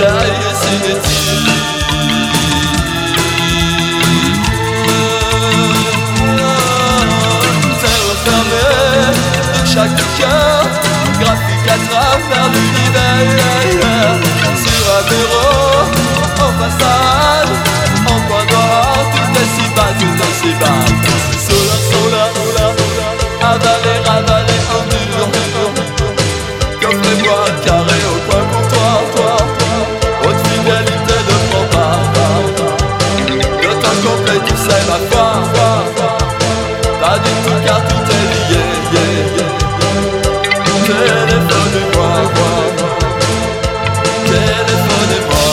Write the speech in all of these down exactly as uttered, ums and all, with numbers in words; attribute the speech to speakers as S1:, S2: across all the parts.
S1: Chaque cœur, graphique à travers l'univers. Sur un bureau, en façade, en point noir, tout est si bas, tout est si bas. Sola, sola, sola, avalé, ravalé, en dur, coffre-moi carré au coin pour toi, toi, haute fidélité de mon bar. Le temps complet, tu sais ma foi, pas du tout car tout est lié, yeah, yeah. Téléphone-moi, téléphone-moi.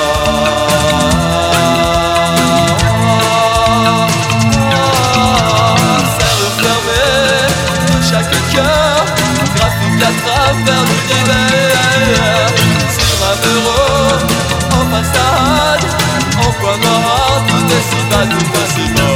S1: Serre fermée, chaque cœur, graphique à travers l'univers. Sur un bureau, en façade, en point noir, tout est si bas, tout est si bas.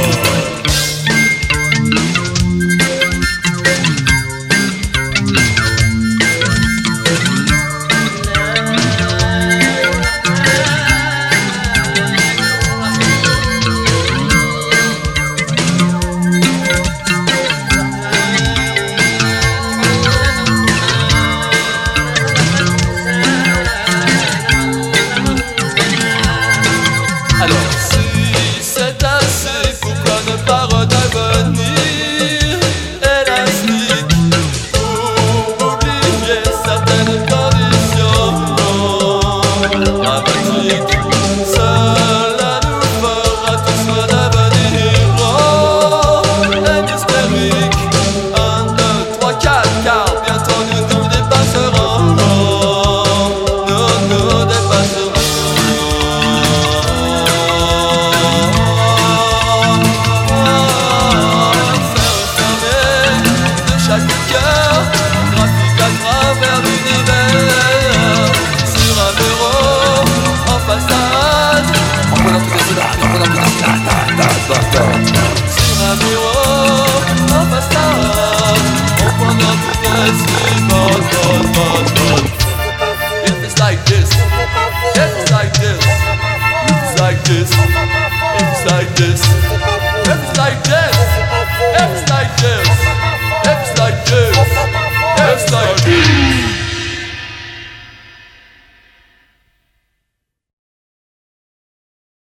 S1: Alors si c'est assez, pourquoi ne pas redevenir élastique pour oublier certaines conditions dramatiques.